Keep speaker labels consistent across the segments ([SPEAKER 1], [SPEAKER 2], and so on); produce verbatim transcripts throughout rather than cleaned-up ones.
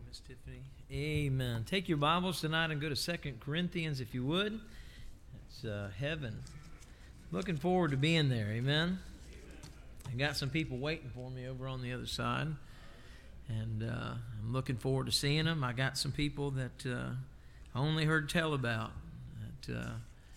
[SPEAKER 1] Miss Tiffany. Amen. Take your Bibles tonight and go to Second Corinthians if you would. It's uh, heaven. Looking forward to being there. Amen. I got some people waiting for me over on the other side, and uh, I'm looking forward to seeing them. I got some people that uh, I only heard tell about that uh,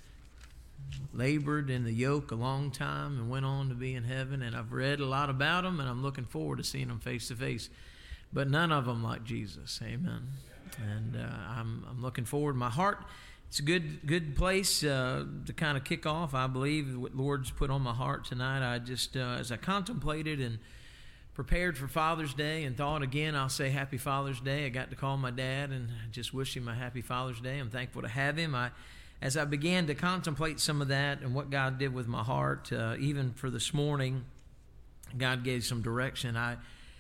[SPEAKER 1] labored in the yoke a long time and went on to be in heaven, and I've read a lot about them, and I'm looking forward to seeing them face to face. But none of them like Jesus. Amen. And uh, I'm I'm looking forward. My heart, it's a good good place uh, to kind of kick off. I believe what Lord's put on my heart tonight. I just, uh, as I contemplated and prepared for Father's Day and thought again, I'll say Happy Father's Day. I got to call my dad and just wish him a Happy Father's Day. I'm thankful to have him. I, as I began to contemplate some of that and what God did with my heart, uh, even for this morning, God gave some direction. I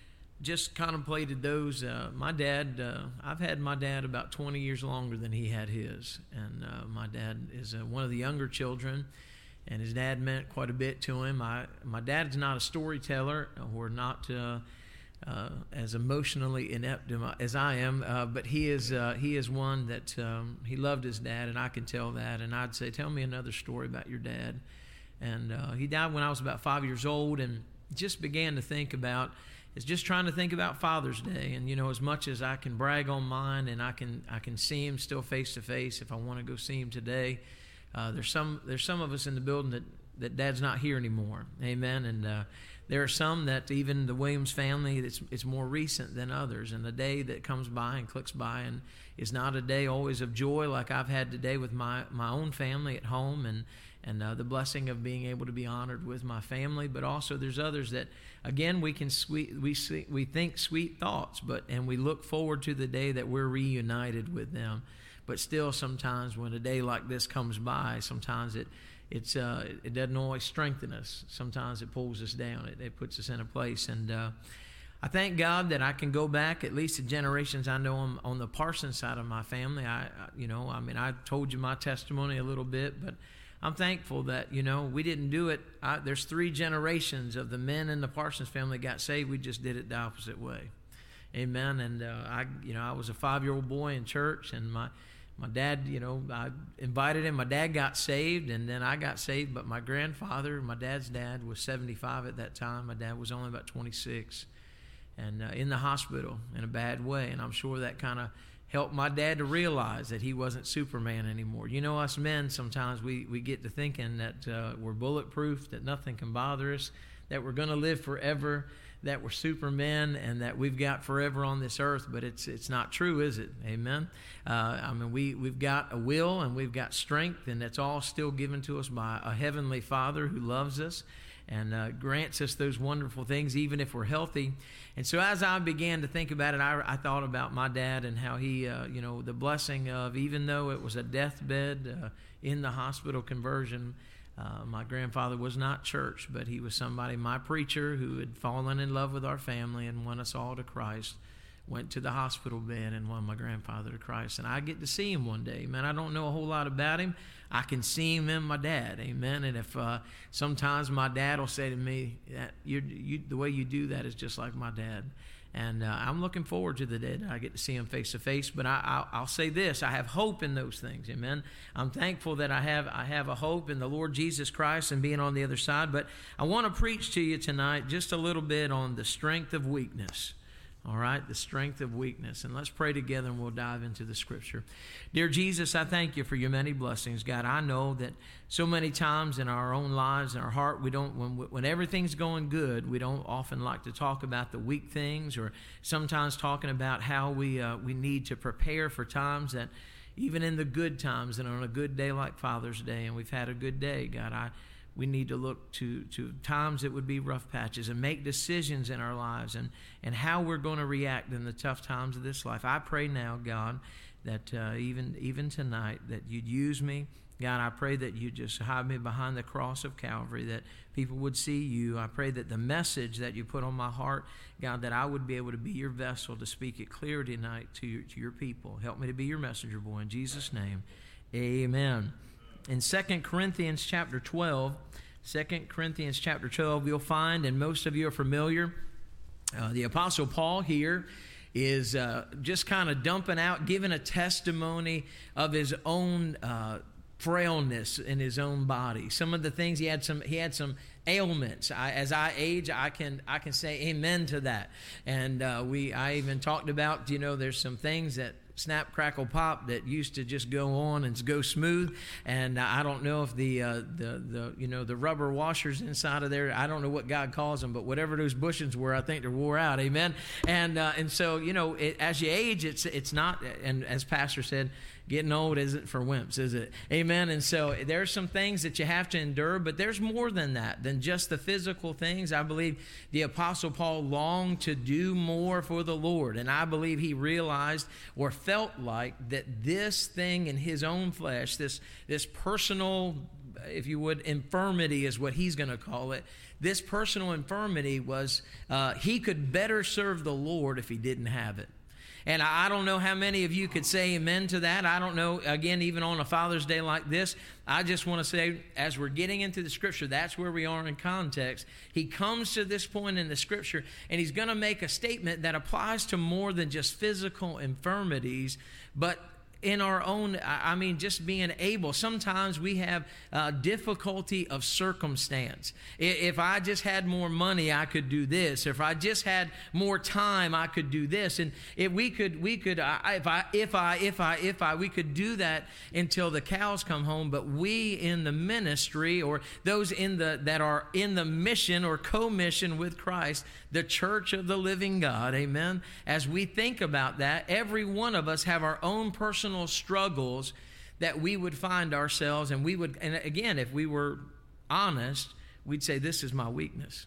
[SPEAKER 1] just contemplated those. Uh, my dad, uh, I've had my dad about twenty years longer than he had his. And uh, my dad is uh, one of the younger children, and his dad meant quite a bit to him. I, my dad's not a storyteller or not uh, uh, as emotionally inept as I am, uh, but he is uh, he is one that um, he loved his dad, and I can tell that. And I'd say, tell me another story about your dad. And uh, he died when I was about five years old, and just began to think about is just trying to think about Father's Day. And, you know, as much as I can brag on mine and I can I can see him still face to face if I want to go see him today, uh, there's some there's some of us in the building that, that Dad's not here anymore. Amen. And uh, there are some that even the Williams family, it's, it's more recent than others. And the day that comes by and clicks by and is not a day always of joy like I've had today with my, my own family at home, and and uh, the blessing of being able to be honored with my family. But also there's others that, again, we can sweet, we we think sweet thoughts, but and we look forward to the day that we're reunited with them. But still, sometimes when a day like this comes by, sometimes it it's uh, it doesn't always strengthen us. Sometimes it pulls us down. It, it puts us in a place. And uh, I thank God that I can go back at least to generations I know on, on the Parsons side of my family. I, you know, I mean, I told you my testimony a little bit, but I'm thankful that, you know, we didn't do it. I, there's three generations of the men in the Parsons family got saved. We just did it the opposite way. Amen. And uh, I, you know, I was a five-year-old boy in church, and my my dad, you know, I invited him. My dad got saved, and then I got saved. But my grandfather, my dad's dad, was seventy-five at that time. My dad was only about twenty-six, and uh, in the hospital in a bad way. And I'm sure that kind of helped my dad to realize that he wasn't Superman anymore. You know, us men, sometimes we, we get to thinking that uh, we're bulletproof, that nothing can bother us, that we're going to live forever, that we're Supermen, and that we've got forever on this earth. But it's it's not true, is it? Amen? Uh, I mean, we, we've got a will and we've got strength, and that's all still given to us by a heavenly Father who loves us and uh, grants us those wonderful things, even if we're healthy. And so as I began to think about it, I, I thought about my dad and how he, uh, you know, the blessing of, even though it was a deathbed uh, in the hospital conversion, uh, my grandfather was not church, but he was somebody, my preacher, who had fallen in love with our family and won us all to Christ, went to the hospital bed and won my grandfather to Christ. And I get to see him one day. Man, I don't know a whole lot about him. I can see him in my dad. Amen. And if uh, sometimes my dad will say to me, that you, you, the way you do that is just like my dad. And uh, I'm looking forward to the day that I get to see him face to face. But I, I'll, I'll say this: I have hope in those things. Amen. I'm thankful that I have I have a hope in the Lord Jesus Christ and being on the other side. But I want to preach to you tonight just a little bit on the strength of weakness. All right, the strength of weakness. And let's pray together and we'll dive into the scripture. Dear Jesus, I thank you for your many blessings. God, I know that so many times in our own lives, in our heart, we don't, when, when everything's going good, we don't often like to talk about the weak things, or sometimes talking about how we uh, we need to prepare for times that, even in the good times and on a good day like Father's Day, and we've had a good day, God, I we need to look to, to times that would be rough patches and make decisions in our lives and, and how we're going to react in the tough times of this life. I pray now, God, that uh, even even tonight that you'd use me. God, I pray that you just hide me behind the cross of Calvary, that people would see you. I pray that the message that you put on my heart, God, that I would be able to be your vessel to speak it clear tonight to your, to your people. Help me to be your messenger boy. In Jesus' name, amen. In Second Corinthians chapter twelve, Second Corinthians chapter twelve, you'll find, and most of you are familiar, uh, the Apostle Paul here is uh, just kind of dumping out, giving a testimony of his own uh, frailness in his own body. Some of the things he had some he had some ailments. I, as I age, I can I can say amen to that. And uh, we I even talked about, you know, there's some things that snap, crackle, pop that used to just go on and go smooth. And I don't know if the uh, the the you know the rubber washers inside of there, I don't know what God calls them, but whatever those bushings were, I think they're wore out. Amen. And uh, and so you know, it, as you age, it's it's not. And as Pastor said, getting old isn't for wimps, is it? Amen. And so there's some things that you have to endure, but there's more than that, than just the physical things. I believe the Apostle Paul longed to do more for the Lord, and I believe he realized or felt like that this thing in his own flesh, this this personal, if you would, infirmity is what he's going to call it. This personal infirmity was, uh, he could better serve the Lord if he didn't have it. And I don't know how many of you could say amen to that. I don't know, again, even on a Father's Day like this, I just want to say, as we're getting into the Scripture, that's where we are in context. He comes to this point in the Scripture, and he's going to make a statement that applies to more than just physical infirmities, but in our own, I mean, just being able. Sometimes we have uh, difficulty of circumstance. If I just had more money, I could do this. If I just had more time, I could do this. And if we could, we could, if I, if I, if I, if I, we could do that until the cows come home. But we in the ministry, or those in the that are in the mission or co-mission with Christ, the church of the living God, amen. As we think about that, every one of us have our own personal struggles that we would find ourselves, and we would, and again, if we were honest, we'd say, this is my weakness.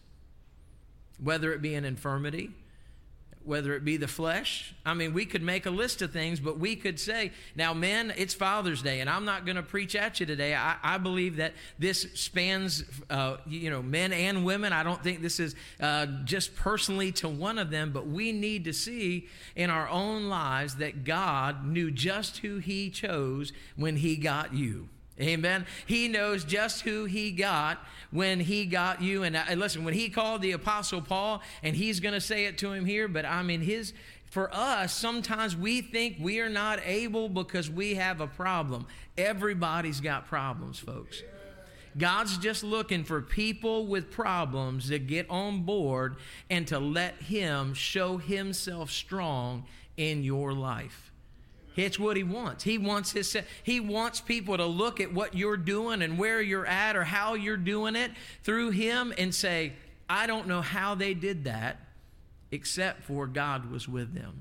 [SPEAKER 1] Whether it be an infirmity, whether it be the flesh. I mean, we could make a list of things, but we could say, now, men, it's Father's Day, and I'm not going to preach at you today. I, I believe that this spans, uh, you know, men and women. I don't think this is uh, just personally to one of them, but we need to see in our own lives that God knew just who he chose when he got you. Amen. He knows just who he got when he got you. And, and listen, when he called the Apostle Paul, and he's going to say it to him here, but I mean, his, for us, sometimes we think we are not able because we have a problem. Everybody's got problems, folks. God's just looking for people with problems to get on board and to let him show himself strong in your life. It's what he wants. He wants his, he wants people to look at what you're doing and where you're at or how you're doing it through him and say, I don't know how they did that except for God was with them.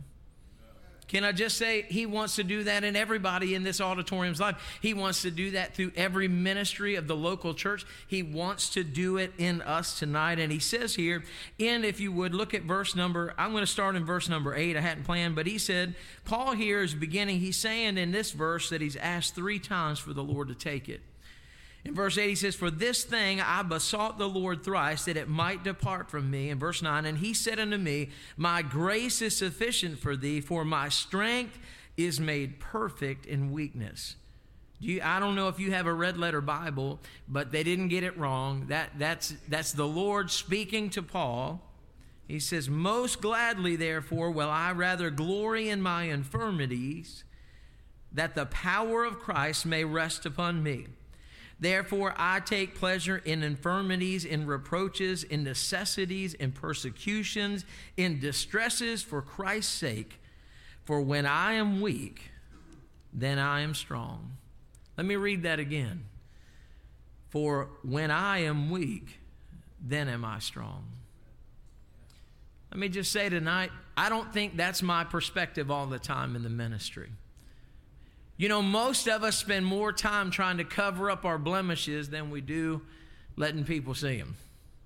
[SPEAKER 1] Can I just say, he wants to do that in everybody in this auditorium's life. He wants to do that through every ministry of the local church. He wants to do it in us tonight. And he says here, and if you would look at verse number, I'm going to start in verse number eight. I hadn't planned, but he said, Paul here is beginning, he's saying in this verse that he's asked three times for the Lord to take it. In verse eight, he says, for this thing I besought the Lord thrice, that it might depart from me. In verse nine, and he said unto me, my grace is sufficient for thee, for my strength is made perfect in weakness. Do you, I don't know if you have a red letter Bible, but they didn't get it wrong. That, that's, that's the Lord speaking to Paul. He says, most gladly, therefore, will I rather glory in my infirmities, that the power of Christ may rest upon me. Therefore, I take pleasure in infirmities, in reproaches, in necessities, in persecutions, in distresses for Christ's sake. For when I am weak, then I am strong. Let me read that again. For when I am weak, then am I strong. Let me just say tonight, I don't think that's my perspective all the time in the ministry. You know, most of us spend more time trying to cover up our blemishes than we do letting people see them.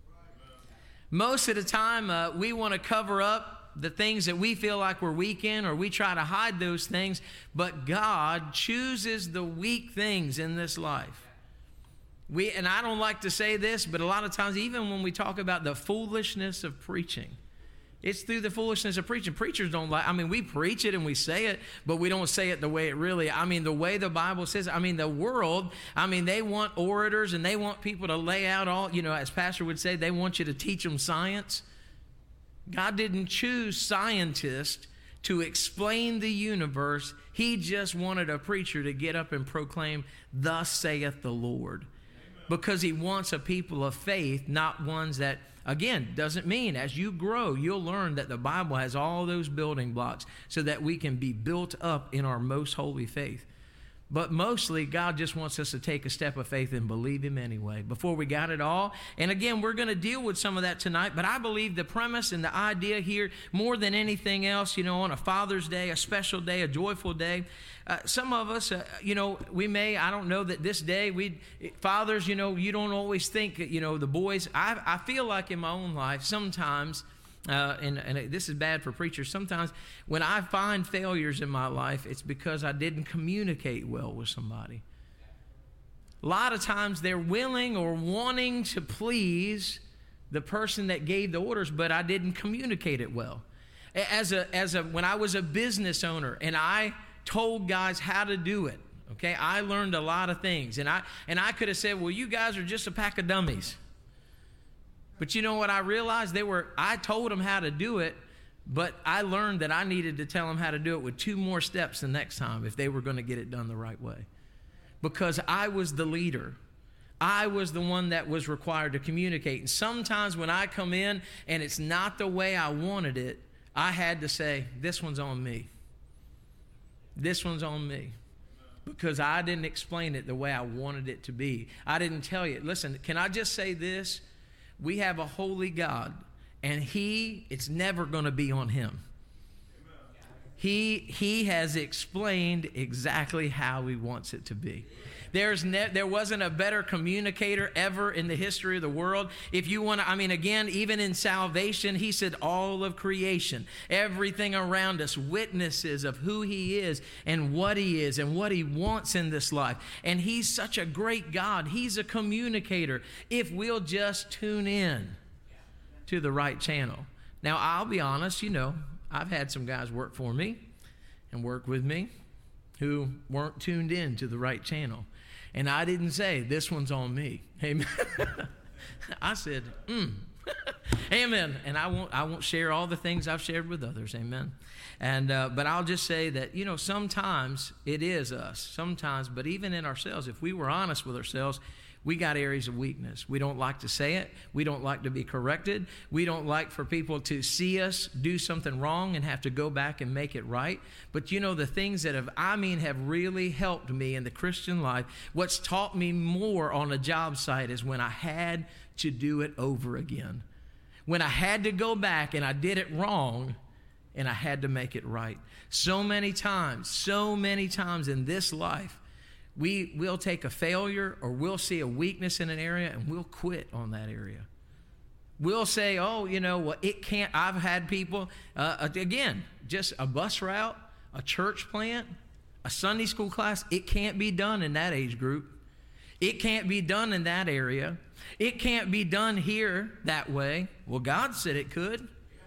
[SPEAKER 1] Most of the time, uh, we want to cover up the things that we feel like we're weak in, or we try to hide those things, but God chooses the weak things in this life. We, and I don't like to say this, but a lot of times, even when we talk about the foolishness of preaching, it's through the foolishness of preaching. Preachers don't like, I mean, we preach it and we say it, but we don't say it the way it really, I mean, the way the Bible says, I mean, the world, I mean, they want orators and they want people to lay out all, you know, as Pastor would say, they want you to teach them science. God didn't choose scientists to explain the universe. He just wanted a preacher to get up and proclaim, "Thus saith the Lord." Amen. Because he wants a people of faith, not ones that, again, doesn't mean as you grow, you'll learn that the Bible has all those building blocks so that we can be built up in our most holy faith. But mostly, God just wants us to take a step of faith and believe him anyway, before we got it all. And again, we're going to deal with some of that tonight, but I believe the premise and the idea here, more than anything else, you know, on a Father's Day, a special day, a joyful day, uh, some of us, uh, you know, we may, I don't know that this day, we fathers, you know, you don't always think, you know, the boys, I, I feel like in my own life, sometimes, Uh, and, and this is bad for preachers. Sometimes when I find failures in my life, it's because I didn't communicate well with somebody. A lot of times they're willing or wanting to please the person that gave the orders, but I didn't communicate it well. As a, as a, when I was a business owner and I told guys how to do it, okay, I learned a lot of things. And I, and I could have said, well, you guys are just a pack of dummies. But you know what I realized? They were, I told them how to do it, but I learned that I needed to tell them how to do it with two more steps the next time if they were going to get it done the right way. Because I was the leader. I was the one that was required to communicate. And sometimes when I come in and it's not the way I wanted it, I had to say, this one's on me. This one's on me. Because I didn't explain it the way I wanted it to be. I didn't tell you. Listen, can I just say this? We have a holy God, and he, it's never going to be on him. He, he has explained exactly how he wants it to be. There's ne- there wasn't a better communicator ever in the history of the world. If you want to, I mean, again, even in salvation, he said all of creation, everything around us, witnesses of who he is and what he is and what he wants in this life. And he's such a great God. He's a communicator if we'll just tune in to the right channel. Now, I'll be honest, you know, I've had some guys work for me and work with me who weren't tuned in to the right channel. And I didn't say, this one's on me. Amen. I said, mm. Amen. And I won't, I won't share all the things I've shared with others. Amen. And, uh, but I'll just say that, you know, sometimes it is us. Sometimes, but even in ourselves, if we were honest with ourselves, we got areas of weakness. We don't like to say it. We don't like to be corrected. We don't like for people to see us do something wrong and have to go back and make it right. But you know, the things that have, I mean, have really helped me in the Christian life, what's taught me more on a job site is when I had to do it over again. When I had to go back and I did it wrong and I had to make it right. So many times, so many times in this life, We, we'll take a failure or we'll see a weakness in an area and we'll quit on that area. We'll say, oh, you know, well, it can't. I've had people, uh, again, just a bus route, a church plant, a Sunday school class. It can't be done in that age group. It can't be done in that area. It can't be done here that way. Well, God said it could.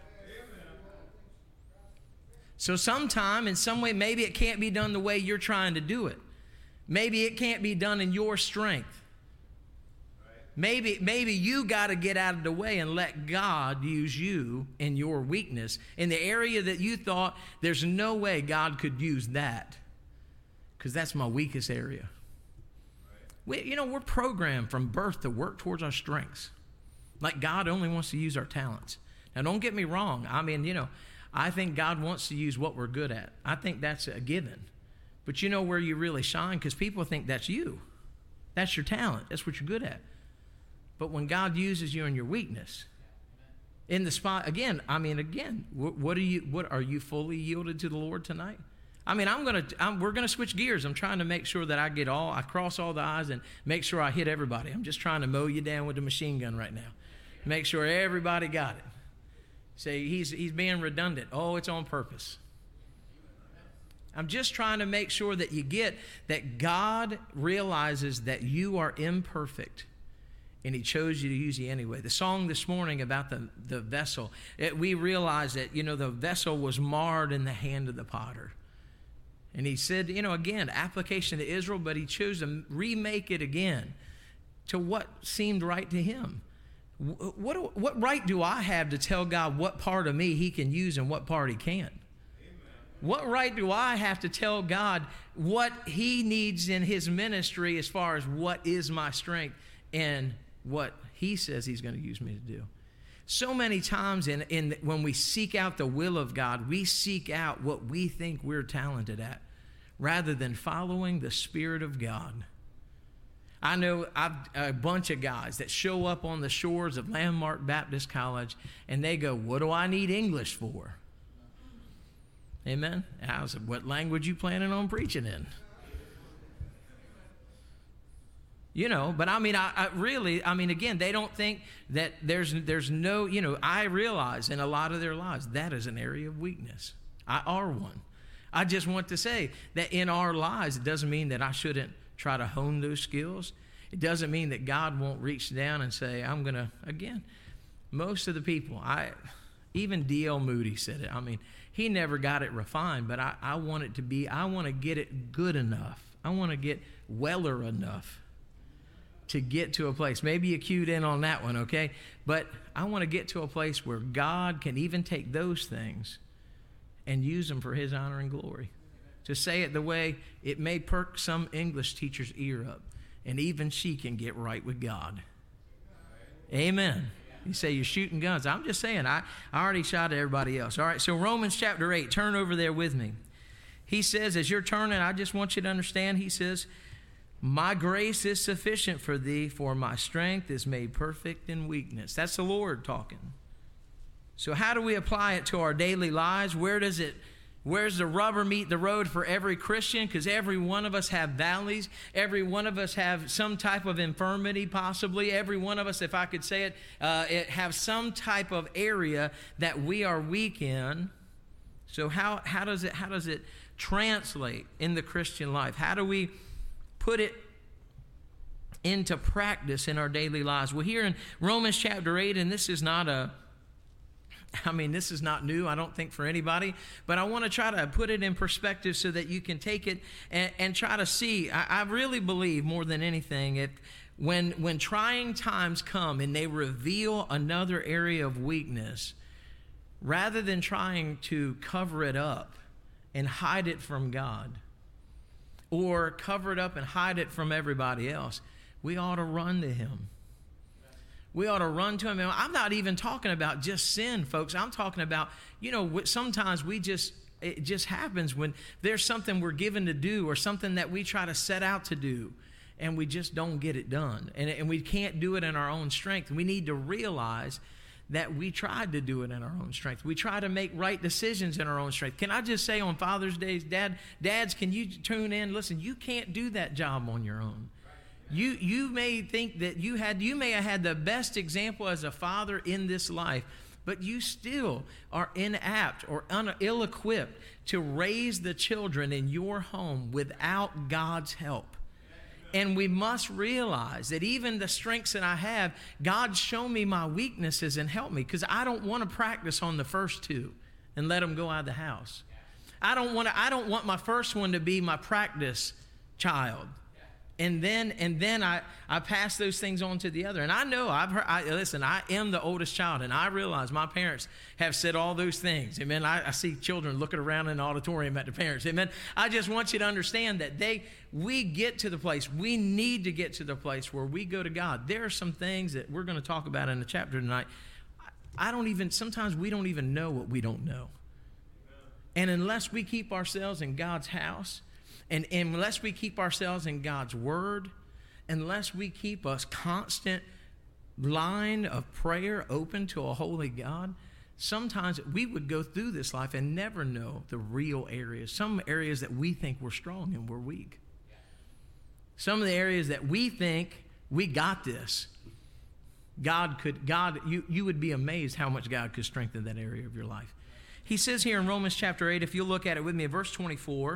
[SPEAKER 1] So sometime, in some way, maybe it can't be done the way you're trying to do it. Maybe it can't be done in your strength. Maybe, maybe you got to get out of the way and let God use you in your weakness. In the area that you thought there's no way God could use that. Because that's my weakest area. We, you know, we're programmed from birth to work towards our strengths. Like God only wants to use our talents. Now, don't get me wrong. I mean, you know, I think God wants to use what we're good at. I think that's a given. But you know where you really shine? Because people think that's you. That's your talent. That's what you're good at. But when God uses you in your weakness, in the spot, again, I mean, again, what, what are you, what are you fully yielded to the Lord tonight? I mean, I'm going to, we're going to switch gears. I'm trying to make sure that I get all, I cross all the I's and make sure I hit everybody. I'm just trying to mow you down with the machine gun right now. Make sure everybody got it. Say, he's, he's being redundant. Oh, it's on purpose. I'm just trying to make sure that you get that God realizes that you are imperfect and he chose you to use you anyway. The song this morning about the, the vessel, it, we realize that, you know, the vessel was marred in the hand of the potter. And he said, you know, again, application to Israel, but he chose to remake it again to what seemed right to him. What, what right do I have to tell God what part of me he can use and what part he can't? What right do I have to tell God what he needs in his ministry as far as what is my strength and what he says he's going to use me to do? So many times in, in when we seek out the will of God, we seek out what we think we're talented at rather than following the Spirit of God. I know I've, a bunch of guys that show up on the shores of Landmark Baptist College and they go, what do I need English for? Amen? And I said, what language you planning on preaching in? You know, but I mean, I, I really, I mean, again, they don't think that there's there's no, you know, I realize in a lot of their lives that is an area of weakness. I are one. I just want to say that in our lives, it doesn't mean that I shouldn't try to hone those skills. It doesn't mean that God won't reach down and say, I'm going to, again, most of the people, I, even D L Moody said it. I mean, he never got it refined, but I, I want it to be, I want to get it good enough. I want to get weller enough to get to a place. Maybe you cued in on that one, okay? But I want to get to a place where God can even take those things and use them for his honor and glory. To say it the way it may perk some English teacher's ear up, and even she can get right with God. Amen. You say you're shooting guns. I'm just saying, I, I already shot at everybody else. All right, so Romans chapter eight, turn over there with me. He says, as you're turning, I just want you to understand, he says, my grace is sufficient for thee, for my strength is made perfect in weakness. That's the Lord talking. So how do we apply it to our daily lives? Where does it, where's the rubber meet the road for every Christian? Because every one of us have valleys. Every one of us have some type of infirmity, possibly. Every one of us, if I could say it, uh, it have some type of area that we are weak in. So how, how does it, how does it translate in the Christian life? How do we put it into practice in our daily lives? Well, here in Romans chapter eight, and this is not a, I mean, this is not new, I don't think, for anybody, but I want to try to put it in perspective so that you can take it and, and try to see. I, I really believe more than anything, if when, when trying times come and they reveal another area of weakness, rather than trying to cover it up and hide it from God, or cover it up and hide it from everybody else, we ought to run to him. We ought to run to him. And I'm not even talking about just sin, folks. I'm talking about, you know, sometimes we just, it just happens when there's something we're given to do or something that we try to set out to do and we just don't get it done. And, and we can't do it in our own strength. We need to realize that we tried to do it in our own strength. We try to make right decisions in our own strength. Can I just say on Father's Day, Dad, dads, can you tune in? Listen, you can't do that job on your own. You you may think that you had you may have had the best example as a father in this life, but you still are inapt or un, ill-equipped to raise the children in your home without God's help. And we must realize that even the strengths that I have, God show me my weaknesses and help me, because I don't want to practice on the first two and let them go out of the house. I don't want to, I don't want my first one to be my practice child. And then and then I, I pass those things on to the other. And I know, I've heard, I, listen, I am the oldest child, and I realize my parents have said all those things. Amen. I, I see children looking around in the auditorium at their parents. Amen. I just want you to understand that they, we get to the place, we need to get to the place where we go to God. There are some things that we're going to talk about in the chapter tonight. I don't even, sometimes we don't even know what we don't know. And unless we keep ourselves in God's house, and, and unless we keep ourselves in God's word, unless we keep a constant line of prayer open to a holy God, sometimes we would go through this life and never know the real areas. Some areas that we think we're strong and we're weak. Some of the areas that we think we got this. God could, God, you, you would be amazed how much God could strengthen that area of your life. He says here in Romans chapter eight, if you'll look at it with me, verse twenty-four.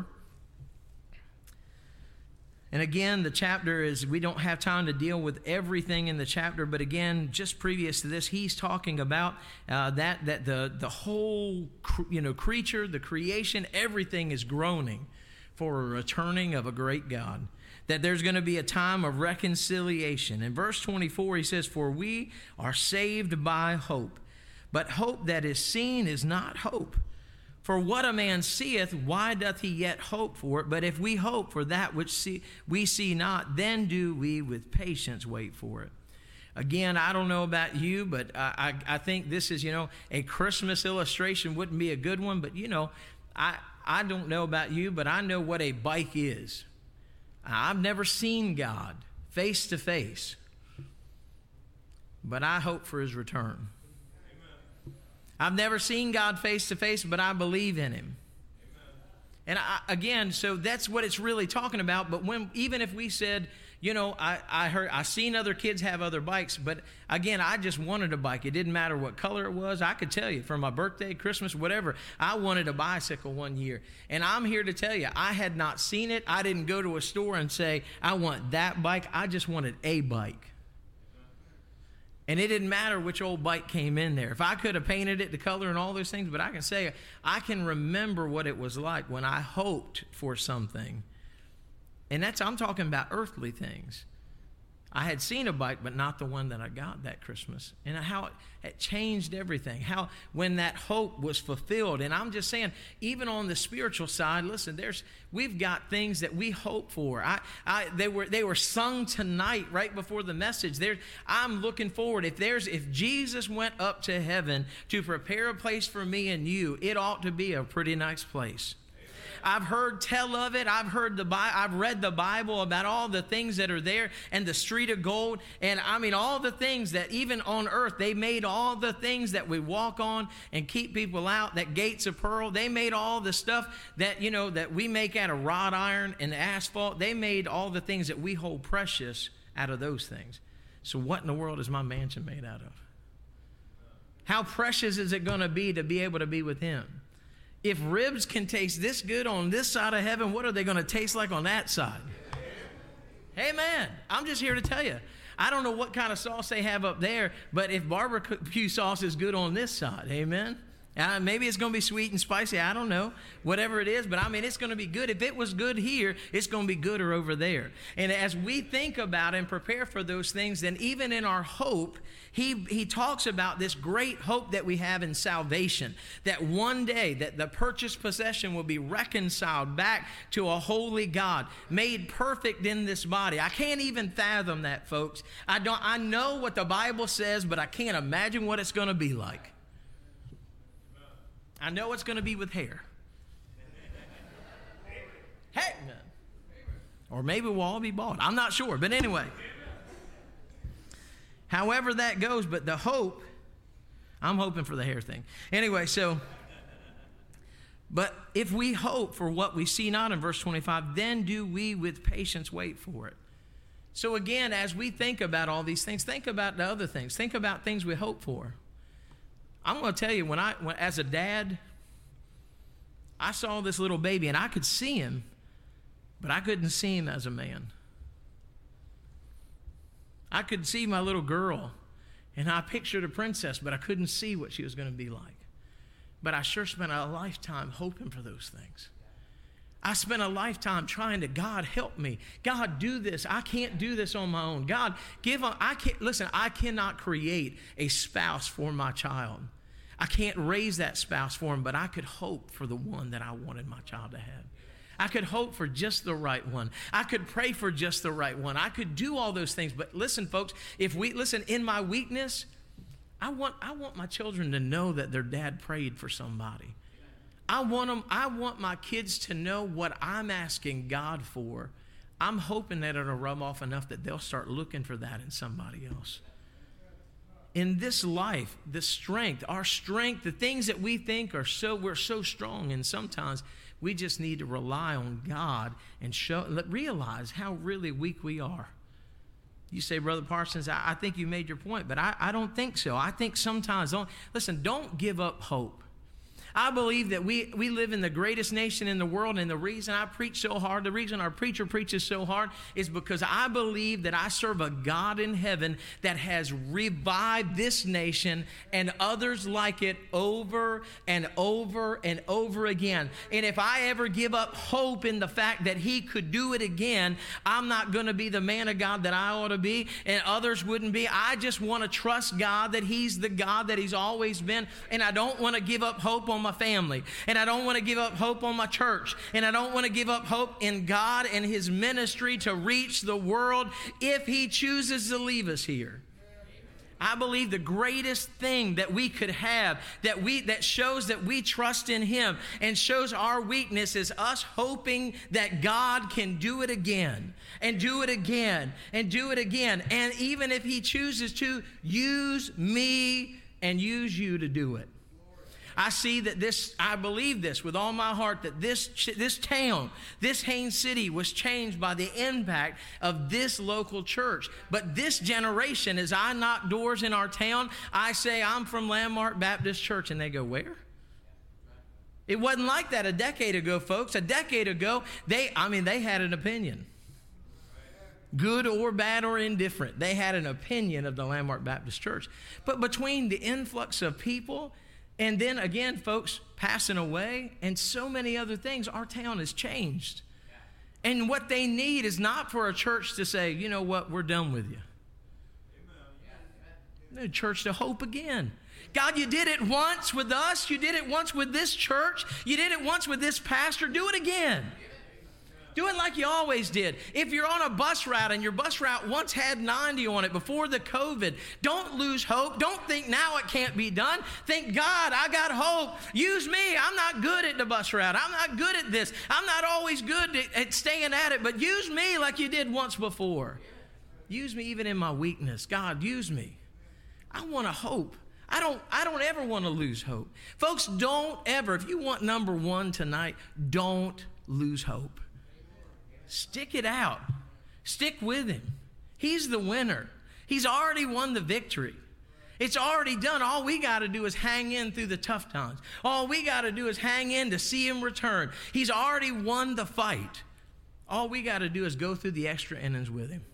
[SPEAKER 1] And again, the chapter is, we don't have time to deal with everything in the chapter, but again, just previous to this, he's talking about uh, that that the, the whole you know creature, the creation, everything is groaning for a returning of a great God. That there's going to be a time of reconciliation. In verse twenty-four, he says, for we are saved by hope. But hope that is seen is not hope. For what a man seeth, why doth he yet hope for it? But if we hope for that which see, we see not, then do we with patience wait for it. Again, I don't know about you, but I, I, I think this is, you know, a Christmas illustration wouldn't be a good one. But, you know, I, I don't know about you, but I know what a bike is. I've never seen God face to face, but I hope for his return. I've never seen God face to face, but I believe in him. And I, again, so that's what it's really talking about. But when, even if we said, you know, I, I heard, I seen other kids have other bikes, but again, I just wanted a bike. It didn't matter what color it was. I could tell you for my birthday, Christmas, whatever, I wanted a bicycle one year. And I'm here to tell you, I had not seen it. I didn't go to a store and say, I want that bike. I just wanted a bike. And it didn't matter which old bike came in there. If I could have painted it the color and all those things, but I can say, I can remember what it was like when I hoped for something. And that's, I'm talking about earthly things. I had seen a bike, but not the one that I got that Christmas. And how it, it changed everything. How when that hope was fulfilled. And I'm just saying, even on the spiritual side, listen, there's we've got things that we hope for. I, I they were they were sung tonight right before the message. There, I'm looking forward. If there's if Jesus went up to heaven to prepare a place for me and you, it ought to be a pretty nice place. I've heard tell of it. I've heard the Bi- I've read the Bible about all the things that are there and the street of gold. And I mean, all the things that even on earth, they made all the things that we walk on and keep people out, that gates of pearl. They made all the stuff that, you know, that we make out of wrought iron and asphalt. They made all the things that we hold precious out of those things. So what in the world is my mansion made out of? How precious is it going to be to be able to be with him? If ribs can taste this good on this side of heaven, what are they going to taste like on that side? Amen. I'm just here to tell you. I don't know what kind of sauce they have up there, but if barbecue sauce is good on this side, amen. Uh, maybe it's going to be sweet and spicy. I don't know. Whatever it is, but I mean, it's going to be good. If it was good here, it's going to be gooder over there. And as we think about and prepare for those things, then even in our hope, he, he talks about this great hope that we have in salvation, that one day that the purchased possession will be reconciled back to a holy God, made perfect in this body. I can't even fathom that, folks. I don't. I know what the Bible says, but I can't imagine what it's going to be like. I know it's going to be with hair. Hey! Or maybe we'll all be bald. I'm not sure. But anyway. However that goes, but the hope, I'm hoping for the hair thing. Anyway, so, but if we hope for what we see not in verse twenty-five, then do we with patience wait for it. So again, as we think about all these things, think about the other things. Think about things we hope for. I'm going to tell you, when I, when, as a dad, I saw this little baby, and I could see him, but I couldn't see him as a man. I could see my little girl, and I pictured a princess, but I couldn't see what she was going to be like. But I sure spent a lifetime hoping for those things. I spent a lifetime trying to, God, help me. God, do this. I can't do this on my own. God, give a, I can't, listen, I cannot create a spouse for my child. I can't raise that spouse for him, but I could hope for the one that I wanted my child to have. I could hope for just the right one. I could pray for just the right one. I could do all those things. But listen, folks, if we, listen, in my weakness, I want, I want my children to know that their dad prayed for somebody. I want them, I want my kids to know what I'm asking God for. I'm hoping that it'll rub off enough that they'll start looking for that in somebody else. In this life, the strength, our strength, the things that we think are so, we're so strong, and sometimes we just need to rely on God and show, realize how really weak we are. You say, Brother Parsons, I, I think you made your point, but I, I don't think so. I think sometimes, don't, listen, don't give up hope. I believe that we, we live in the greatest nation in the world, and the reason I preach so hard, the reason our preacher preaches so hard is because I believe that I serve a God in heaven that has revived this nation and others like it over and over and over again. And if I ever give up hope in the fact that he could do it again, I'm not going to be the man of God that I ought to be, and others wouldn't be. I just want to trust God that he's the God that he's always been, and I don't want to give up hope on my
[SPEAKER 2] my family, and I don't want to give up hope on my church, and I don't want to give up hope in God and his ministry to reach the world if he chooses to leave us here. I believe the greatest thing that we could have that we that shows that we trust in him and shows our weakness is us hoping that God can do it again and do it again and do it again. And even if he chooses to use me and use you to do it. I see that this, I believe this with all my heart, that this, this town, this Haines City was changed by the impact of this local church. But this generation, as I knock doors in our town, I say, I'm from Landmark Baptist Church. And they go, where? It wasn't like that a decade ago, folks. A decade ago, they, I mean, they had an opinion. Good or bad or indifferent. They had an opinion of the Landmark Baptist Church. But between the influx of people, and then again, folks passing away and so many other things, our town has changed. And what they need is not for a church to say, you know what, we're done with you. They need a church to hope again. God, you did it once with us. You did it once with this church. You did it once with this pastor. Do it again. Do it like you always did. If you're on a bus route and your bus route once had ninety on it before the COVID, don't lose hope. Don't think now it can't be done. Think, God, I got hope. Use me. I'm not good at the bus route. I'm not good at this. I'm not always good at staying at it, but use me like you did once before. Use me even in my weakness. God, use me. I want to hope. I don't, I don't ever want to lose hope. Folks, don't ever, if you want number one tonight, don't lose hope. Stick it out. Stick with him. He's the winner. He's already won the victory. It's already done. All we got to do is hang in through the tough times. All we got to do is hang in to see him return. He's already won the fight. All we got to do is go through the extra innings with him.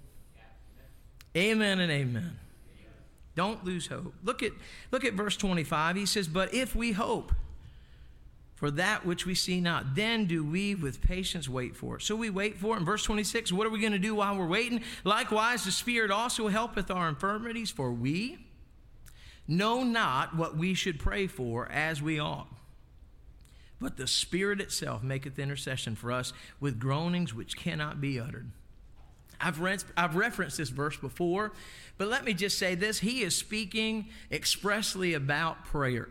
[SPEAKER 2] Amen and amen. Don't lose hope. Look at, look at verse twenty-five. He says, but if we hope for that which we see not, then do we with patience wait for it. So we wait for it. In verse twenty-six, what are we going to do while we're waiting? Likewise, the Spirit also helpeth our infirmities, for we know not what we should pray for as we ought. But the Spirit itself maketh intercession for us with groanings which cannot be uttered. I've, re- I've referenced this verse before, but let me just say this. He is speaking expressly about prayer.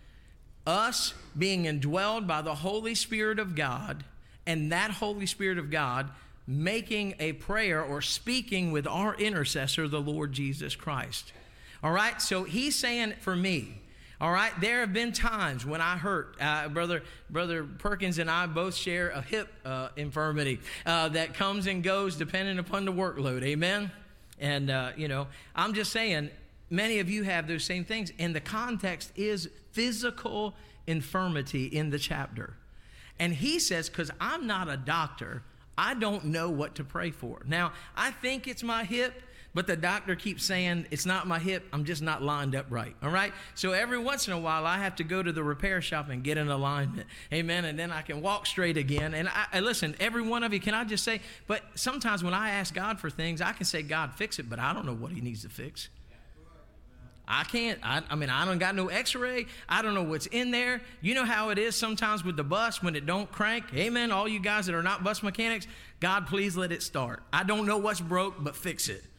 [SPEAKER 2] Us being indwelled by the Holy Spirit of God, and that Holy Spirit of God making a prayer or speaking with our intercessor, the Lord Jesus Christ. All right, so he's saying for me, all right, there have been times when I hurt. Uh, brother, Brother Perkins and I both share a hip uh, infirmity uh, that comes and goes depending upon the workload, amen? And, uh, you know, I'm just saying, many of you have those same things, and the context is physical infirmity in the chapter. And he says, because I'm not a doctor, I don't know what to pray for. Now, I think it's my hip, but the doctor keeps saying, it's not my hip, I'm just not lined up right, all right? So every once in a while, I have to go to the repair shop and get an alignment, amen, and then I can walk straight again. And I, I listen, every one of you, can I just say, but sometimes when I ask God for things, I can say, God, fix it, but I don't know what he needs to fix. I can't, I, I mean, I don't got no x-ray. I don't know what's in there. You know how it is sometimes with the bus when it don't crank. Amen, all you guys that are not bus mechanics, God, please let it start. I don't know what's broke, but fix it.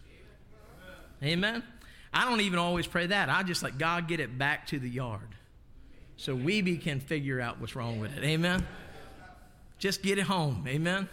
[SPEAKER 2] Amen. I don't even always pray that. I just like, God, get it back to the yard so we be can figure out what's wrong with it. Amen. Just get it home. Amen.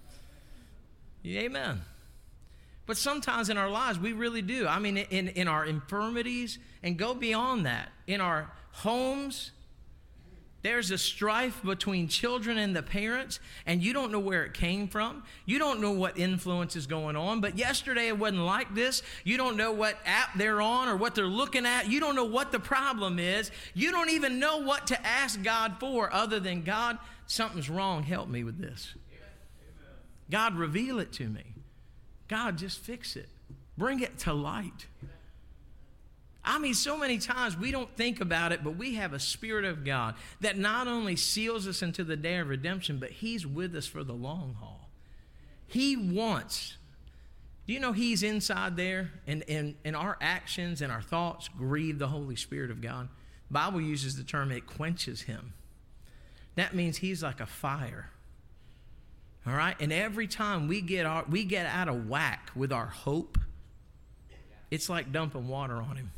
[SPEAKER 2] Amen. But sometimes in our lives, we really do. I mean, in, in our infirmities and go beyond that. In our homes, there's a strife between children and the parents, and you don't know where it came from. You don't know what influence is going on. But yesterday it wasn't like this. You don't know what app they're on or what they're looking at. You don't know what the problem is. You don't even know what to ask God for other than, God, something's wrong. Help me with this. God, reveal it to me. God, just fix it. Bring it to light. I mean, so many times we don't think about it, but we have a Spirit of God that not only seals us into the day of redemption, but he's with us for the long haul. He wants, do you know he's inside there, and, and, and our actions and our thoughts grieve the Holy Spirit of God? Bible uses the term it quenches him. That means he's like a fire. All right? And every time we get our, we get out of whack with our hope, it's like dumping water on him.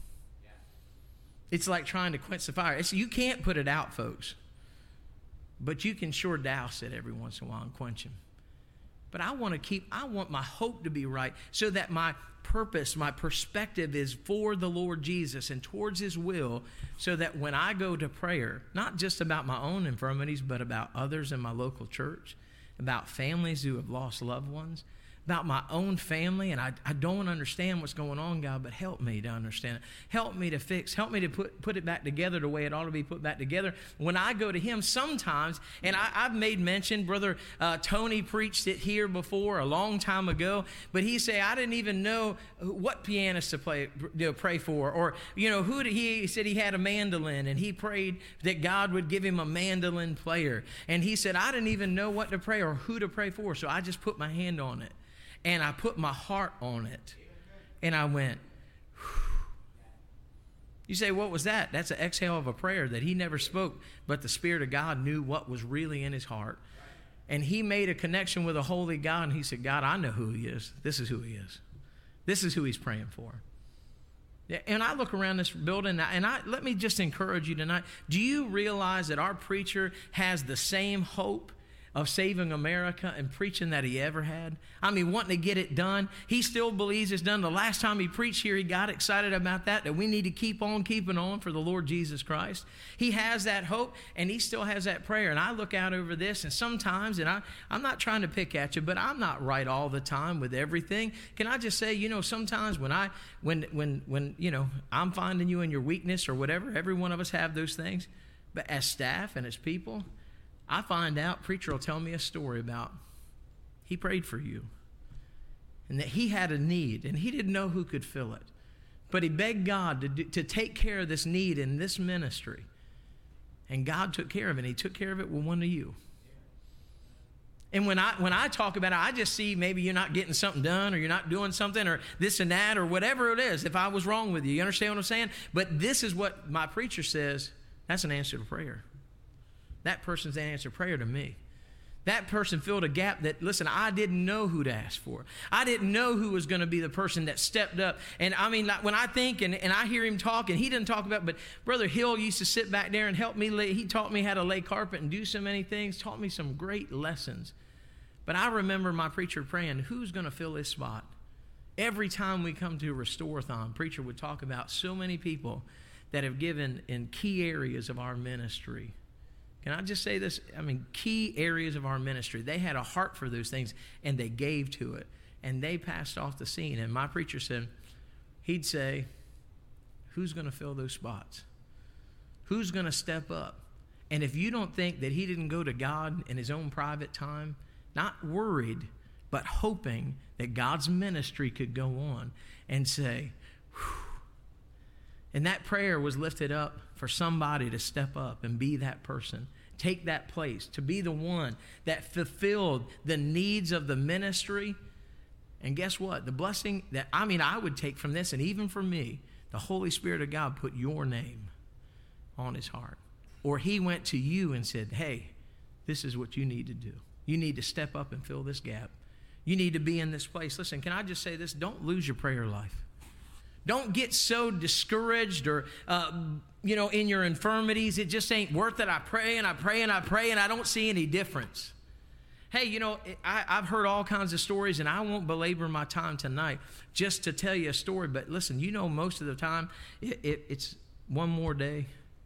[SPEAKER 2] It's like trying to quench the fire. It's, you can't put it out, folks. But you can sure douse it every once in a while and quench him. But I want to keep, I want my hope to be right so that my purpose, my perspective is for the Lord Jesus and towards his will, so that when I go to prayer, not just about my own infirmities, but about others in my local church, about families who have lost loved ones, about my own family, and I, I don't understand what's going on, God, but help me to understand it. Help me to fix, help me to put, put it back together the way it ought to be put back together. When I go to him sometimes, and I, I've made mention, Brother uh, Tony preached it here before a long time ago, but he said, I didn't even know what pianist to play, you know, pray for, or, you know, who did he, he said he had a mandolin, and he prayed that God would give him a mandolin player. And he said, I didn't even know what to pray or who to pray for, so I just put my hand on it. And I put my heart on it. And I went, whew. You say, what was that? That's an exhale of a prayer that he never spoke, but the Spirit of God knew what was really in his heart. And he made a connection with a holy God, and he said, God, I know who he is. This is who he is. This is who he's praying for. And I look around this building, and I let me just encourage you tonight. Do you realize that our preacher has the same hope of saving America and preaching that he ever had? I mean, wanting to get it done. He still believes it's done. The last time he preached here, he got excited about that, that we need to keep on keeping on for the Lord Jesus Christ. He has that hope, and he still has that prayer. And I look out over this, and sometimes, and I, I'm not trying to pick at you, but I'm not right all the time with everything. Can I just say, you know, sometimes when I, when, when, when, you know, I'm finding you in your weakness or whatever, every one of us have those things. But as staff and as people, I find out, preacher will tell me a story about he prayed for you and that he had a need and he didn't know who could fill it. But he begged God to, do, to take care of this need in this ministry. And God took care of it, and he took care of it with one of you. And when I when I talk about it, I just see maybe you're not getting something done, or you're not doing something, or this and that, or whatever it is, if I was wrong with you. You understand what I'm saying? But this is what my preacher says, that's an answer to prayer. That person's an answer prayer to me. That person filled a gap that, listen, I didn't know who to ask for. I didn't know who was going to be the person that stepped up. And I mean, like, when I think and, and I hear him talk, and he didn't talk about, but Brother Hill used to sit back there and help me lay, he taught me how to lay carpet and do so many things, taught me some great lessons. But I remember my preacher praying, who's going to fill this spot? Every time we come to a Restore-a-thon, preacher would talk about so many people that have given in key areas of our ministry. Can I just say this? I mean, key areas of our ministry. They had a heart for those things, and they gave to it. And they passed off the scene. And my preacher said, he'd say, who's going to fill those spots? Who's going to step up? And if you don't think that he didn't go to God in his own private time, not worried, but hoping that God's ministry could go on and say, whew. And that prayer was lifted up for somebody to step up and be that person, take that place, to be the one that fulfilled the needs of the ministry. And guess what? The blessing that, I mean, I would take from this, and even for me, the Holy Spirit of God put your name on his heart. Or he went to you and said, hey, this is what you need to do. You need to step up and fill this gap. You need to be in this place. Listen, can I just say this? Don't lose your prayer life. Don't get so discouraged or, uh, you know, in your infirmities. It just ain't worth it. I pray and I pray and I pray and I don't see any difference. Hey, you know, I, I've heard all kinds of stories, and I won't belabor my time tonight just to tell you a story. But listen, you know, most of the time it, it, it's one more day.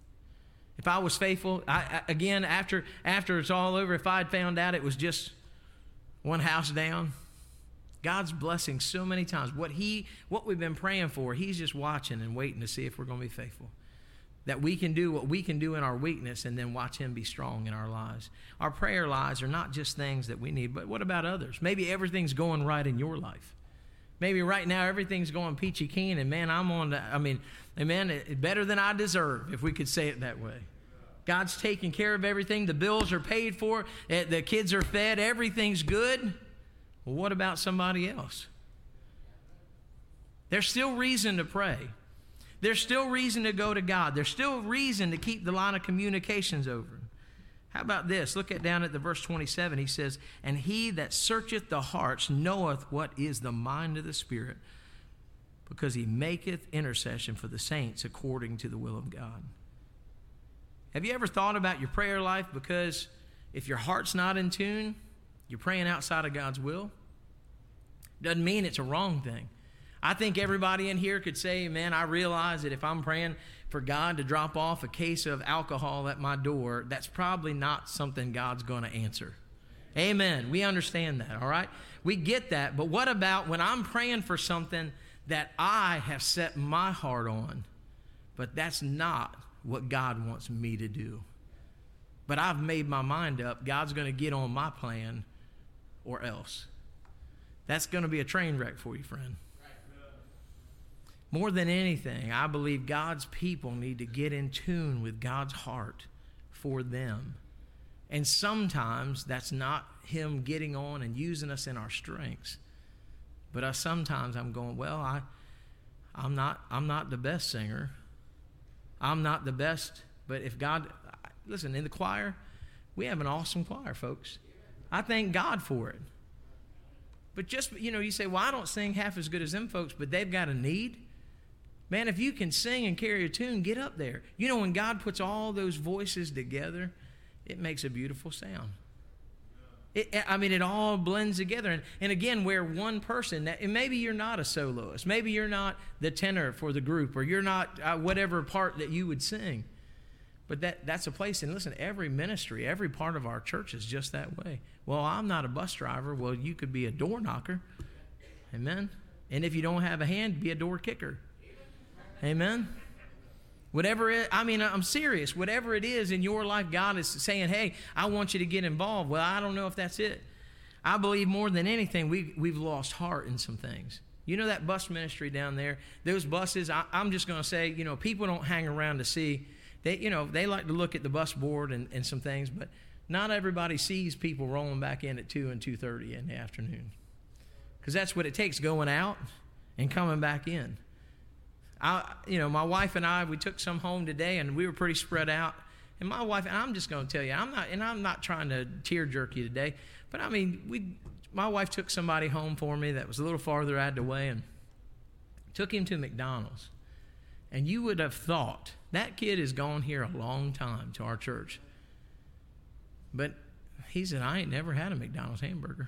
[SPEAKER 2] If I was faithful, I, I, again, after after it's all over, if I had found out it was just one house down, God's blessing so many times. What he, what we've been praying for, he's just watching and waiting to see if we're going to be faithful. That we can do what we can do in our weakness and then watch him be strong in our lives. Our prayer lives are not just things that we need, but what about others? Maybe everything's going right in your life. Maybe right now everything's going peachy keen, and man, I'm on the, I mean, amen, it, better than I deserve, if we could say it that way. God's taking care of everything. The bills are paid for. The kids are fed. Everything's good. Well, what about somebody else? There's still reason to pray. There's still reason to go to God. There's still reason to keep the line of communications open. How about this? Look at down at the verse twenty-seven. He says, and he that searcheth the hearts knoweth what is the mind of the Spirit, because he maketh intercession for the saints according to the will of God. Have you ever thought about your prayer life? Because if your heart's not in tune, you're praying outside of God's will. Doesn't mean it's a wrong thing. I think everybody in here could say, man, I realize that if I'm praying for God to drop off a case of alcohol at my door, that's probably not something God's going to answer. Amen. We understand that, all right? We get that. But what about when I'm praying for something that I have set my heart on, but that's not what God wants me to do? But I've made my mind up. God's going to get on my plan or else. That's going to be a train wreck for you, friend. More than anything, I believe God's people need to get in tune with God's heart for them. And sometimes that's not him getting on and using us in our strengths. But us, sometimes I'm going, well, I, I'm not, I'm not the best singer. I'm not the best. But if God, listen, in the choir, we have an awesome choir, folks. I thank God for it. But just, you know, you say, well, I don't sing half as good as them folks, but they've got a need. Man, if you can sing and carry a tune, get up there. You know, when God puts all those voices together, it makes a beautiful sound. It, I mean, it all blends together. And, and again, where one person, and maybe you're not a soloist. Maybe you're not the tenor for the group, or you're not uh, whatever part that you would sing. But that that's a place, and listen, every ministry, every part of our church is just that way. Well, I'm not a bus driver. Well, you could be a door knocker. Amen? And if you don't have a hand, be a door kicker. Amen? Whatever it, I mean, I'm serious. Whatever it is in your life, God is saying, hey, I want you to get involved. Well, I don't know if that's it. I believe more than anything, we, we've lost heart in some things. You know that bus ministry down there? Those buses, I, I'm just going to say, you know, people don't hang around to see. They, you know, they like to look at the bus board and, and some things, but not everybody sees people rolling back in at two and two thirty in the afternoon. Because that's what it takes, going out and coming back in. I, you know, my wife and I, we took some home today, and we were pretty spread out. And my wife, and I'm just going to tell you, I'm not, and I'm not trying to tear jerk you today, but I mean, we, my wife took somebody home for me that was a little farther out of the way, and took him to McDonald's. And you would have thought, that kid has gone here a long time to our church. But he said, I ain't never had a McDonald's hamburger.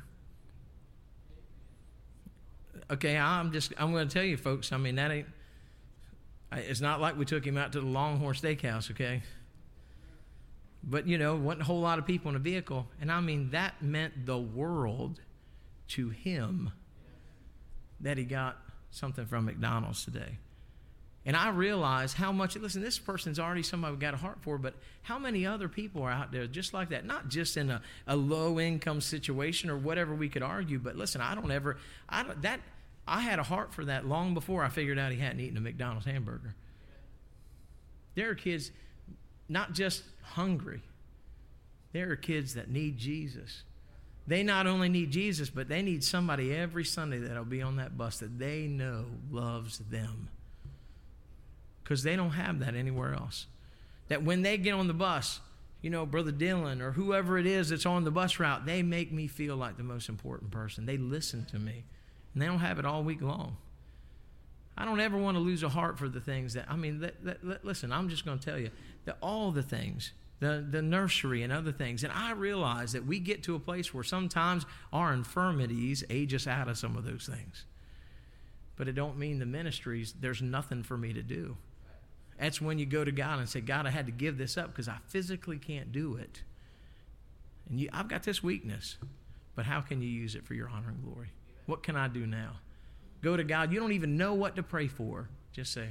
[SPEAKER 2] Okay, I'm just, I'm going to tell you, folks, I mean, that ain't, it's not like we took him out to the Longhorn Steakhouse, okay? But, you know, wasn't a whole lot of people in a vehicle. And I mean, that meant the world to him that he got something from McDonald's today. And I realize how much, listen, this person's already somebody we've got a heart for, but how many other people are out there just like that? Not just in a, a low-income situation or whatever we could argue, but listen, I don't ever, I don't, that, I had a heart for that long before I figured out he hadn't eaten a McDonald's hamburger. There are kids not just hungry. There are kids that need Jesus. They not only need Jesus, but they need somebody every Sunday that'll be on that bus that they know loves them. Because they don't have that anywhere else. That when they get on the bus, you know, Brother Dylan or whoever it is that's on the bus route, they make me feel like the most important person. They listen to me. And they don't have it all week long. I don't ever want to lose a heart for the things that, I mean, that, that, that, listen, I'm just going to tell you that all the things, the, the nursery and other things, and I realize that we get to a place where sometimes our infirmities age us out of some of those things. But it don't mean the ministries, there's nothing for me to do. That's when you go to God and say, God, I had to give this up because I physically can't do it. And you, I've got this weakness, but how can you use it for your honor and glory? What can I do now? Go to God. You don't even know what to pray for. Just say,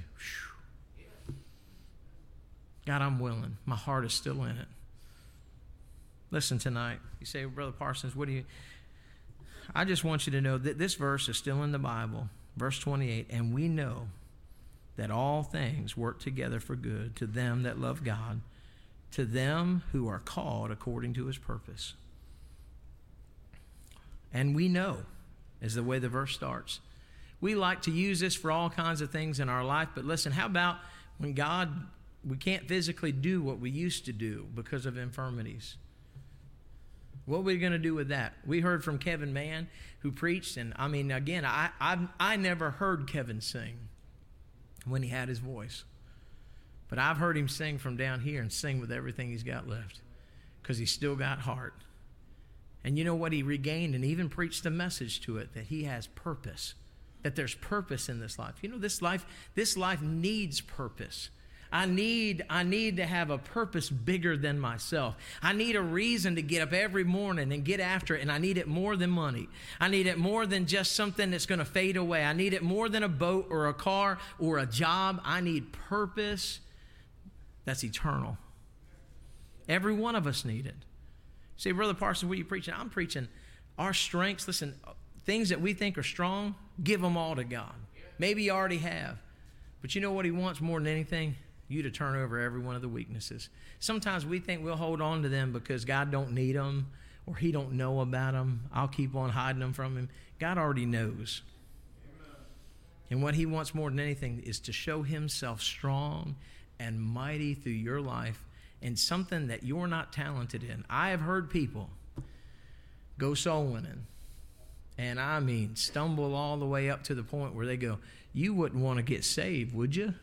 [SPEAKER 2] God, I'm willing. My heart is still in it. Listen tonight. You say, Brother Parsons, what do you... I just want you to know that this verse is still in the Bible, verse twenty-eight, and we know that all things work together for good to them that love God, to them who are called according to his purpose. And we know, is the way the verse starts. we like to use this for all kinds of things in our life. But listen, how about when God, we can't physically do what we used to do because of infirmities? What are we going to do with that? We heard from Kevin Mann, who preached, and I mean, again, I I've, I never heard Kevin sing when he had his voice. But I've heard him sing from down here and sing with everything he's got left because he's still got heart. And you know what? He regained and even preached a message to it that he has purpose, that there's purpose in this life. You know, this life, this life needs purpose. I need, I need to have a purpose bigger than myself. I need a reason to get up every morning and get after it, and I need it more than money. I need it more than just something that's going to fade away. I need it more than a boat or a car or a job. I need purpose that's eternal. Every one of us need it. Say, Brother Parsons, what are you preaching? I'm preaching our strengths. Listen, things that we think are strong, give them all to God. Maybe you already have. But you know what he wants more than anything? You to turn over every one of the weaknesses. Sometimes we think we'll hold on to them because God don't need them or he don't know about them. I'll keep on hiding them from him. God already knows. Amen. And what he wants more than anything is to show himself strong and mighty through your life in something that you're not talented in. I have heard people go soul winning, and I mean stumble all the way up to the point where they go, you wouldn't want to get saved, would you?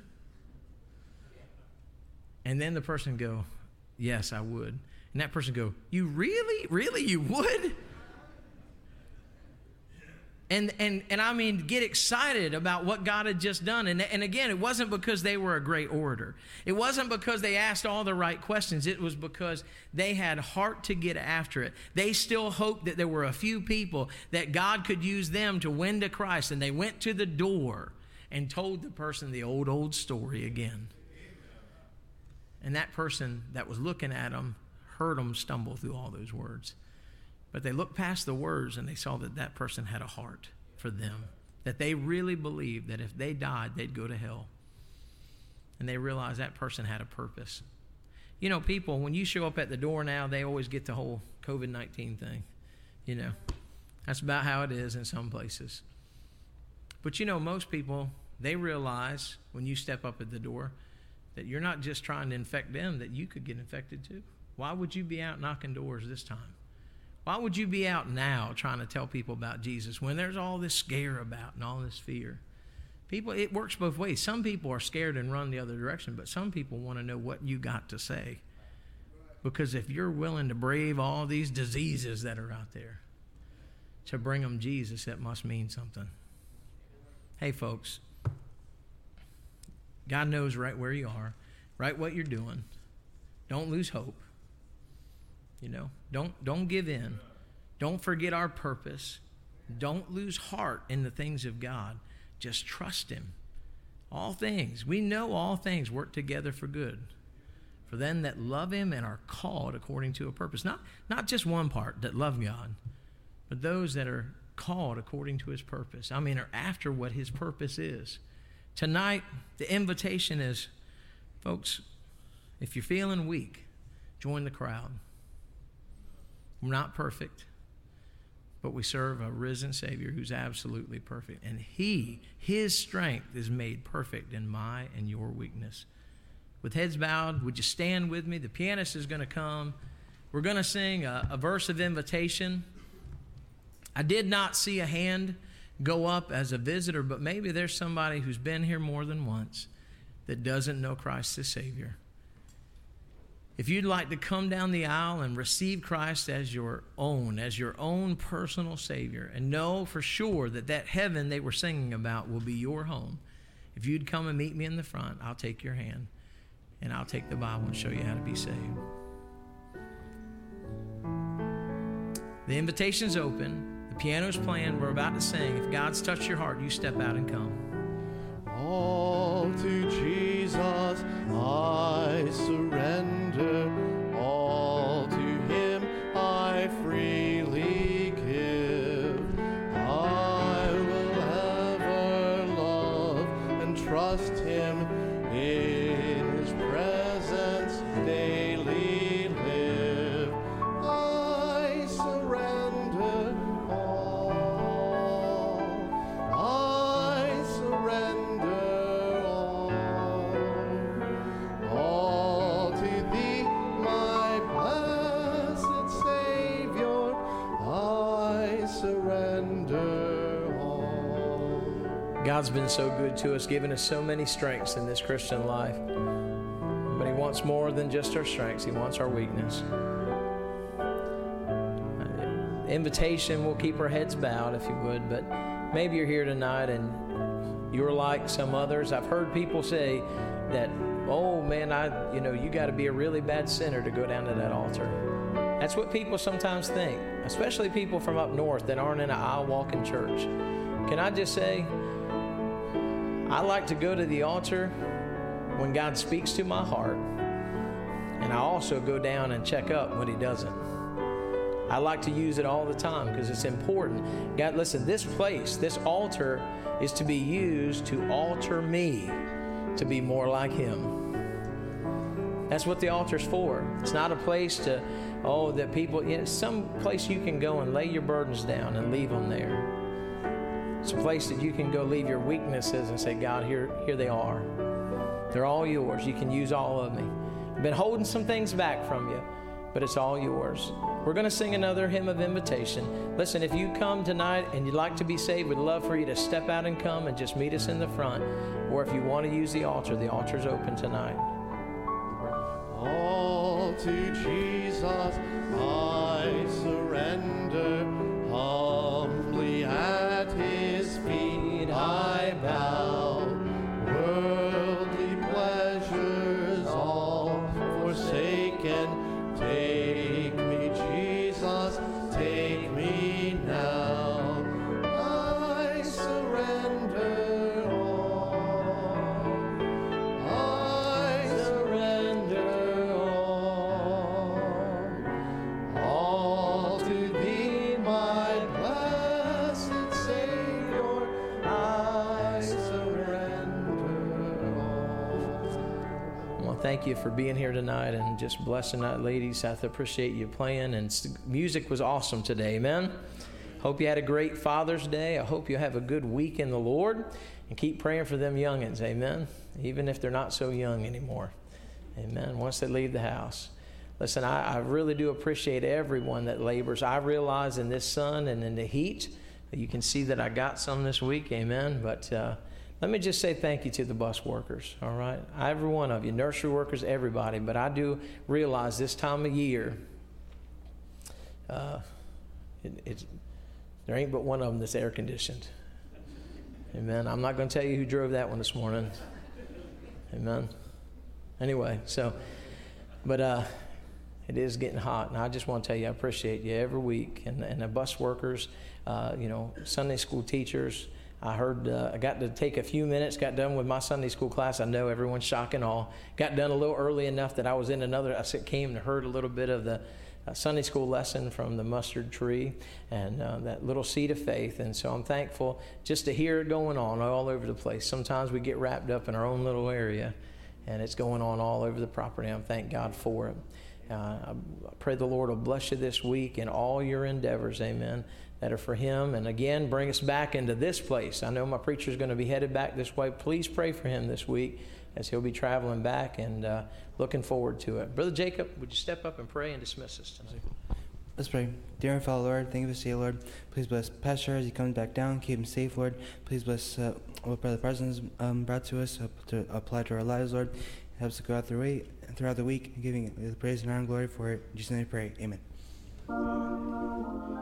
[SPEAKER 2] And then the person go, yes, I would. And that person go, you really, really, you would? And and and I mean, get excited about what God had just done. And, and again, it wasn't because they were a great orator. It wasn't because they asked all the right questions. It was because they had heart to get after it. They still hoped that there were a few people that God could use them to win to Christ. And they went to the door and told the person the old, old story again. And that person that was looking at them heard them stumble through all those words. But they looked past the words and they saw that that person had a heart for them, that they really believed that if they died, they'd go to hell. And they realized that person had a purpose. You know, people, when you show up at the door now, they always get the whole covid nineteen thing. You know, that's about how it is in some places. But you know, most people, they realize when you step up at the door that you're not just trying to infect them, that you could get infected too. Why would you be out knocking doors this time? Why would you be out now trying to tell people about Jesus when there's all this scare about and all this fear? People, it works both ways. Some people are scared and run the other direction, but some people want to know what you got to say. Because if you're willing to brave all these diseases that are out there to bring them Jesus, that must mean something. Hey, folks, God knows right where you are, right what you're doing. Don't lose hope. You know, don't don't give in. Don't forget our purpose. Don't lose heart in the things of God. Just trust him. All things, we know all things work together for good for them that love him and are called according to a purpose. Not, not just one part that love God, but those that are called according to his purpose. I mean, are after what his purpose is. Tonight, the invitation is, folks, if you're feeling weak, join the crowd. We're not perfect, but we serve a risen Savior who's absolutely perfect. And he, his strength is made perfect in my and your weakness. With heads bowed, would you stand with me? The pianist is going to come. We're going to sing a, a verse of invitation. I did not see a hand go up as a visitor, but maybe there's somebody who's been here more than once that doesn't know Christ as Savior. If you'd like to come down the aisle and receive Christ as your own, as your own personal Savior, and know for sure that that heaven they were singing about will be your home, if you'd come and meet me in the front, I'll take your hand, and I'll take the Bible and show you how to be saved. The invitation's open. The piano's playing. We're about to sing. If God's touched your heart, you step out and come.
[SPEAKER 3] All to Jesus I surrender, all to him I freely give. I will ever love and trust him, in his presence daily live. I surrender all. I surrender all.
[SPEAKER 1] God's been so good to us, giving us so many strengths in this Christian life. But He wants more than just our strengths. He wants our weakness. Invitation, we'll keep our heads bowed if you would, but maybe you're here tonight and you're like some others. I've heard people say that, oh man, I, you know, you got to be a really bad sinner to go down to that altar. That's what people sometimes think, especially people from up north that aren't in an aisle-walking church. Can I just say, I like to go to the altar when God speaks to my heart, and I also go down and check up when He doesn't. I like to use it all the time because it's important. God, listen, this place, this altar is to be used to alter me to be more like Him. That's what the altar's for. It's not a place to, oh, that people, you know, some place you can go and lay your burdens down and leave them there. It's a place that you can go leave your weaknesses and say, God, here, here they are. They're all yours. You can use all of me. I've been holding some things back from you, but it's all yours. We're going to sing another hymn of invitation. Listen, if you come tonight and you'd like to be saved, we'd love for you to step out and come and just meet us in the front. Or if you want to use the altar, the altar's open tonight.
[SPEAKER 3] All to Jesus I surrender, humbly at His feet I bow. Worldly pleasures all forsaken, take me, Jesus, take me now. I surrender all. I surrender all. All to Thee, my blessed Savior, I surrender all.
[SPEAKER 1] Well, thank you for being here tonight and just blessing that, ladies. I appreciate you playing, and music was awesome today. Amen. Hope you had a great Father's Day. I hope you have a good week in the Lord, and keep praying for them youngins. Amen. Even if they're not so young anymore. Amen. Once they leave the house. Listen, I, I really do appreciate everyone that labors. I realize in this sun and in the heat, you can see that I got some this week. Amen. But uh, let me just say thank you to the bus workers, all right? Every one of you, nursery workers, everybody. But I do realize this time of year, uh, it, it's, there ain't but one of them that's air conditioned. Amen. I'm not going to tell you who drove that one this morning. Amen. Anyway, so, but uh, it is getting hot, and I just want to tell you I appreciate you every week, and, and the bus workers, uh, you know, Sunday school teachers. I heard, uh, I got to take a few minutes, got done with my Sunday school class. I know everyone's shock and awe. Got done a little early enough that I was in another, I came and heard a little bit of the uh, Sunday school lesson from the mustard tree and uh, that little seed of faith. And so I'm thankful just to hear it going on all over the place. Sometimes we get wrapped up in our own little area, and it's going on all over the property. I thank God for it. Uh, I pray the Lord will bless you this week in all your endeavors, amen, that are for Him. And again, bring us back into this place. I know my preacher's going to be headed back this way. Please pray for him this week as he'll be traveling back, and uh, looking forward to it. Brother Jacob, would you step up and pray and dismiss us tonight?
[SPEAKER 4] Let's pray. Dear and Father, Lord, thank you for today, Lord. Please bless Pastor as he comes back down. Keep him safe, Lord. Please bless uh, what Brother Parsons um, brought to us uh, to apply to our lives, Lord. Help us to go out the way, throughout the week, giving the praise and honor and glory for it. In Jesus' name I pray. Amen.